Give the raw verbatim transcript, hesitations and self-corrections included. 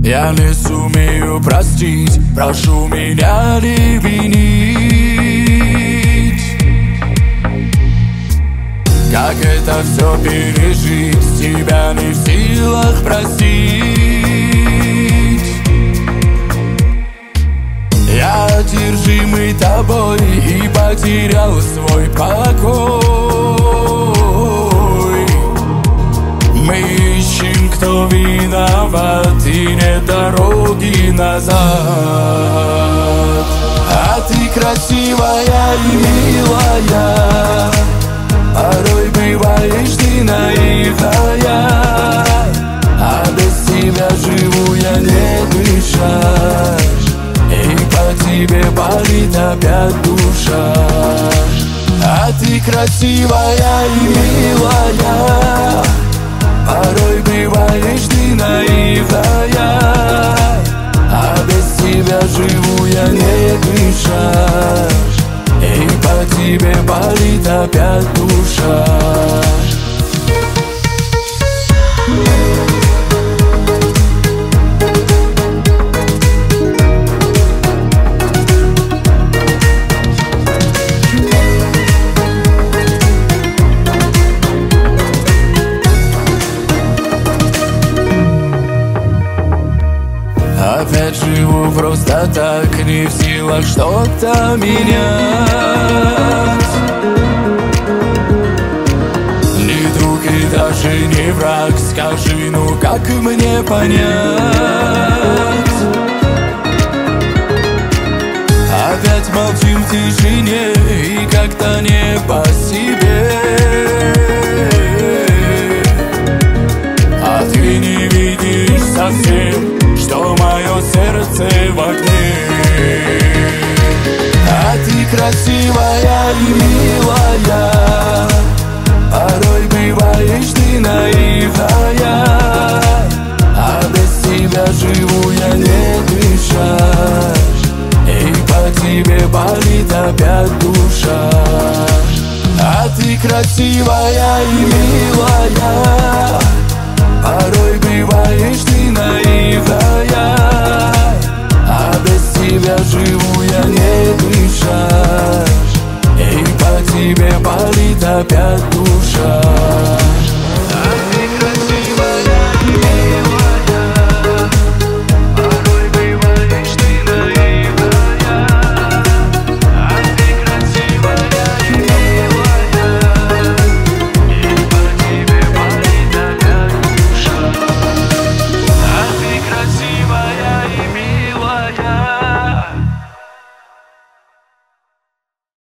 Я не сумею простить, прошу меня не винить. Как это все пережить, тебя не в силах простить. Я одержимый тобой и потерял свой покой. Мы ищем, кто виноват, и нет дороги назад. А ты красивая и милая, порой бываешь ты наивная, а без тебя живу я не дышать, и по тебе болит опять душа. А ты красивая и милая, порой бываешь ты наивная, а без тебя живу я не дышать, и по тебе болит опять душа. Опять живу просто так, не в силах что-то менять. Не друг и даже не враг, скажи, ну как мне понять? Опять молчим в тишине и как-то не по себе. А ты не видишь совсем, что мое сердце в огне. А ты красивая и милая, порой бываешь ты наивная, а без тебя живу я не дышать, и по тебе болит опять душа. А ты красивая и милая, порой бываешь ты наивная, а без тебя живу я не дышать, и по тебе болит опять душа.